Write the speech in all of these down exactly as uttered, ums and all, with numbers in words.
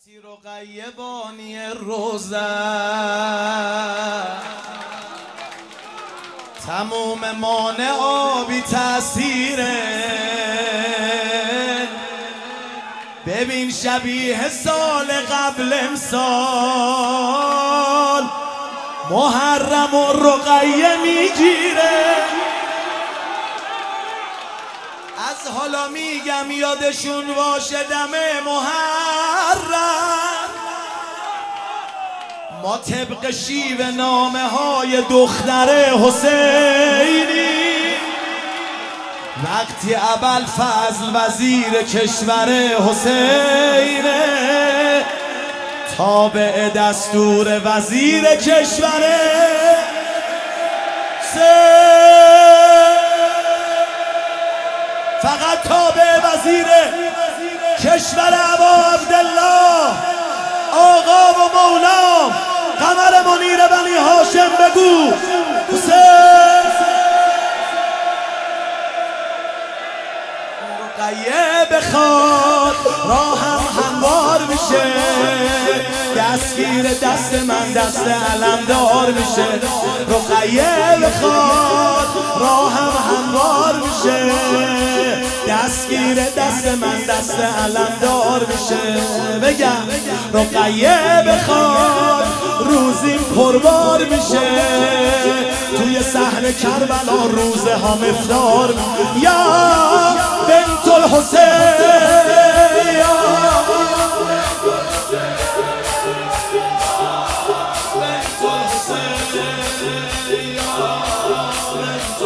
وقتی رقیه بانی روزه تموم مانع آبی تأثیره، ببین شبیه سال قبل امسال محرم و رقیه میگیره. از حالا میگم یادشون باشه دم محرم ما طبق شیوه نامه های دختر حسینی وقتی ابوالفضل وزیر کشور حسینه تابع دستور وزیر کشور فقط تابع وزیر کشور ابا عبدالله آقا و مولا قمر منیر بنی هاشم بگو حسین. رقیه بخواد راهم هموار میشه، دستگیر دست من دست علمدار میشه. رقیه بخواد راهم هموار میشه، دستگیر دست من دست علمدار میشه. بگم رقیه بخواد روزیم پربار میشه، توی صحن کربلا روزه ها مفطار یا بنت الحسین یا بنت الحسین یا بنت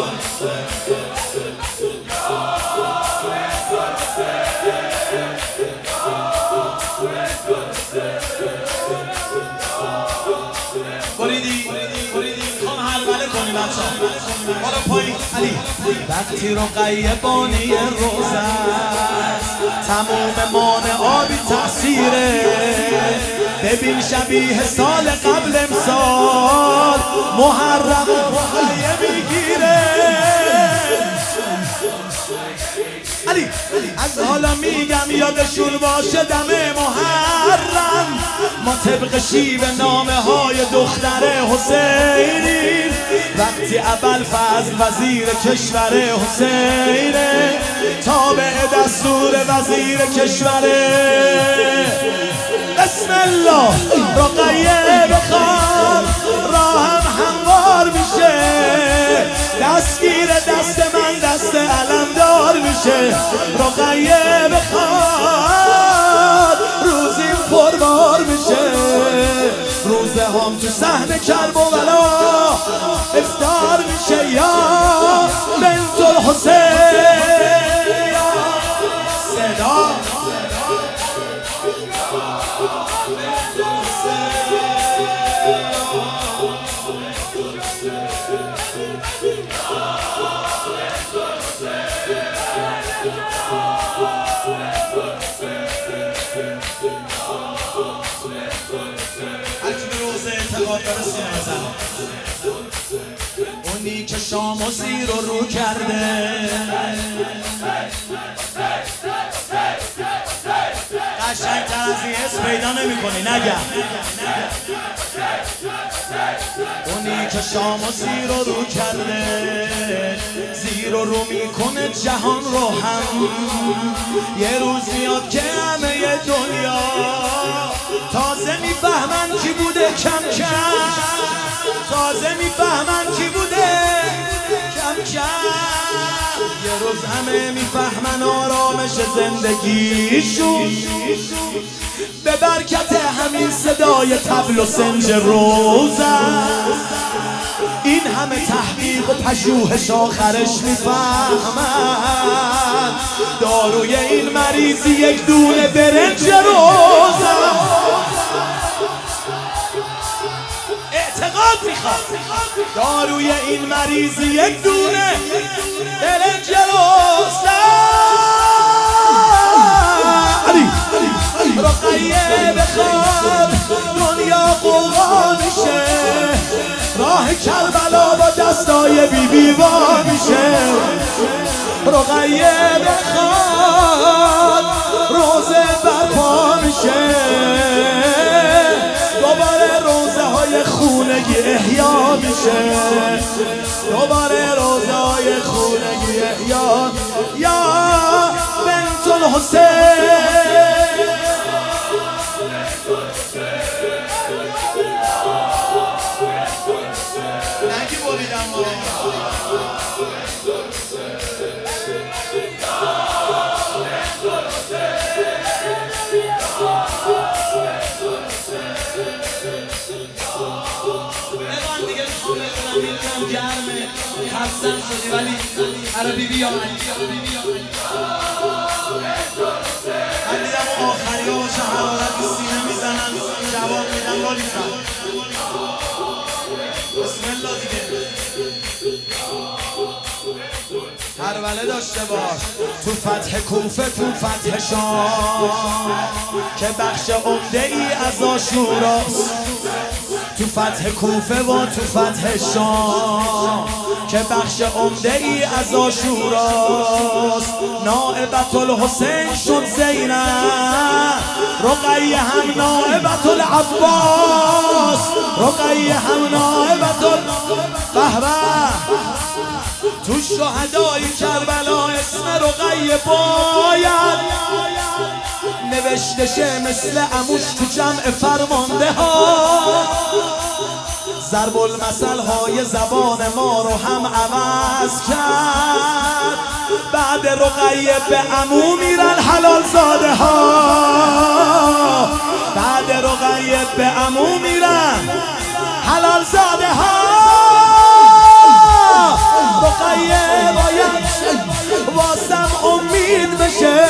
بریدی بریدی میخوام حلبله کنی بچه ها بالا پایین علی. وقتی رقیه بانی روزه است تموم مانع آبی تأثیره، ببین شبیه سال قبل امسال محرم رقیه میگیره. علی از حالا میگم یادشون باشه دم محرم ما طبق شیوه نامه های دختر حسینی وقتی ابوالفضل وزیر کشور حسینه تابع دستور وزیر کشور. بسم الله رقیه بخواد راهم هموار میشه، دستگیر دست من دست علمدار میشه. رقیه بخواد روزیم پربار میشه، روزه هم تو صحن کربلا افطار میشه یا بنت الحسین یا صدا اونی که شام و زیر رو رو کرده قشنگ‌تر از این اسم پیدا نمی کنی نگم. اونی که شام و زیر رو رو کرده زیر رو رو میکنه جهان رو هم، یه روز میاد که همه دنیا تازه میفهمن کی بوده کم کم، تازه میفهمن کی بوده کم کم. یه روز همه میفهمن آرامش زندگیشون به برکت همین صدای طبل و سنج روزن. این همه تحقیق و پژوهش آخرش میفهمن داروی این مریضی یک دونه برنج روزن. اعتقاد میخواد داروی این مریضی یک دونه برنج روزن. رقیه بخواد دنیا قوقا میشه، راه کربلا با دستای بی بی وا میشه. رقیه بخواد روزه برپا میشه، دوباره روزای خونگیه یا یا بنت الحسین. نگی بریدم ما نگان دیگه میخوام بکنم میدونم گرمه خستم شدی ولی اره بی بی آمد من دیدم اون آخری ها چه حرارتی سینه میزنن جواب میدن لالی فرد بسم الله دیگه کربله داشته باش تو فتح کوفه تو فتح شام که بخش عمده ای از عاشوراست. تو فتح کوفه و تو فتح شام که بخش عمده ای از عاشوراست. نائبت الحسین شد زینب، رقیه هم نائبت العباس، رقیه هم نائبت البهبه. تو شهدای کربلا اسم رقیه باید نوشته شه مثل عموش تو جمع فرمانده ها. ضرب المثل های زبان ما رو هم عوض کرد. بعد رقیه به عمو میرن حلال زاده ها. بعد رقیه به عمو میرن حلال زاده ها. رقیه باید واسم امید بشه.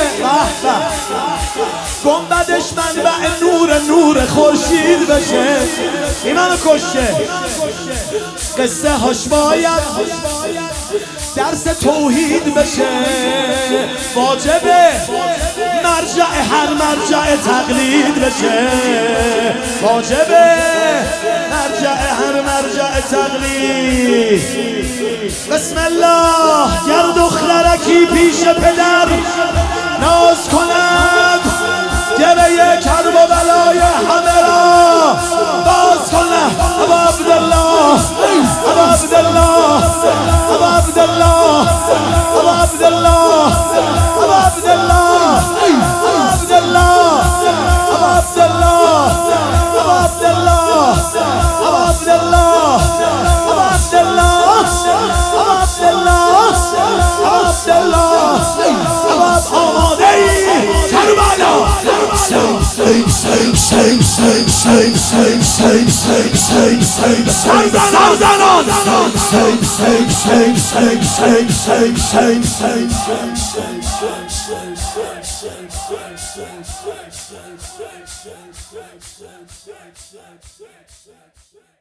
گنبدش منبع نور نور خورشید بشه. این منو کشه. قصه هاش باید درس توحید بشه. واجبه مرجع هر مرجع تقلید بشه. واجبه مرجع هر مرجع تقلید. بسم الله. گر دخترکی پیش پدر ناز کند گره کرب و بلای همه را باز کند. ابا عبدالله ابا عبدالله ابا عبدالله ابا عبدالله ابا عبدالله ابا عبدالله ابا عبدالله ابا عبدالله ابا عبدالله ابا عبدالله ابا عبدالله ابا عبدالله ابا آماده ای کربلا. سمزنان